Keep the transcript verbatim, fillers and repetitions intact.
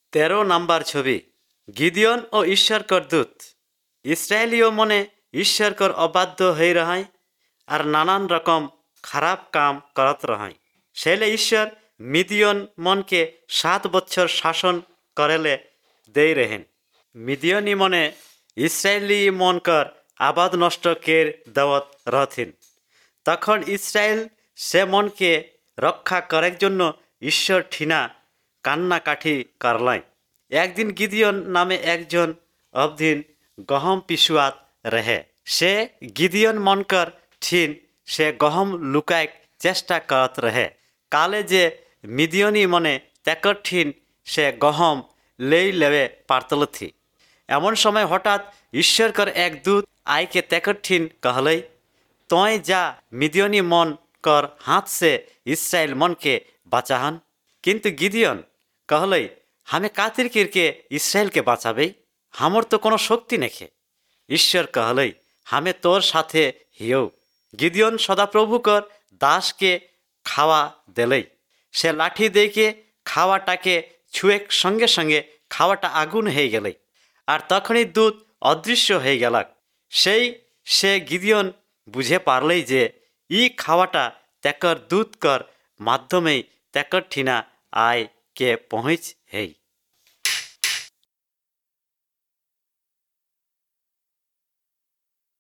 তেরো নাম্বার ছবি গিদিয়ন ও ঈশ্বরকর দূত। ইসরায়েলীয় মনে ঈশ্বরকর অবাধ্য হয়ে রহায় আর নানান রকম খারাপ কাম করত রহায়। সেলে ঈশ্বর মিদিয়ন মনকে সাত বছর শাসন করেলে দেই রেহেন। মিদিয়নি মনে ইসরায়েলি মনকর আবাদ নষ্ট কের দেওয়ত রথিন। তখন ইসরায়েল সে মনকে রক্ষা করার জন্য ঈশ্বর ঠিনা কান্নাকাঠি করলাই। একদিন গিদিয়ন নামে একজন অবধিন গহম পিছুয়াত রহে। সে গিদিয়ন মনকর ঠিন সে গহম লুকায় চেষ্টা করত রহে। কালে যে মিদিয়নি মনে তেকর ঠিন সে গহম লেই লেবে পারতলথি। এমন সময় হঠাৎ ঈশ্বরকর এক দূত আইকে তেকর ঠিন कहलई, तोय जा मिदियनी मन कर हाथ से इसराइल मन के बाचाहन। किंतु गिदियन कहलई, हमें कातिर किरके इसराइल के बाँचाबे, हमर तो कोनो शक्ति नेखे। ঈশ্বর कहलई, हमें तोर साथे हियो। गिदियन सदाप्रभु कर दास के खावा देलई। से लाठी देके खावाटाके छुए संगे संगे खावाटा आগুন হয়ে গেলই। আর তখনই দূত অদৃশ্য হয়ে গেলাক। সেই সে গিদিয়ন বুঝে পারলেই যে ই খাওয়াটা তেকর দূতকর মাধ্যমেই তেকর ঠিনা আয় কে পৌঁছ হেই।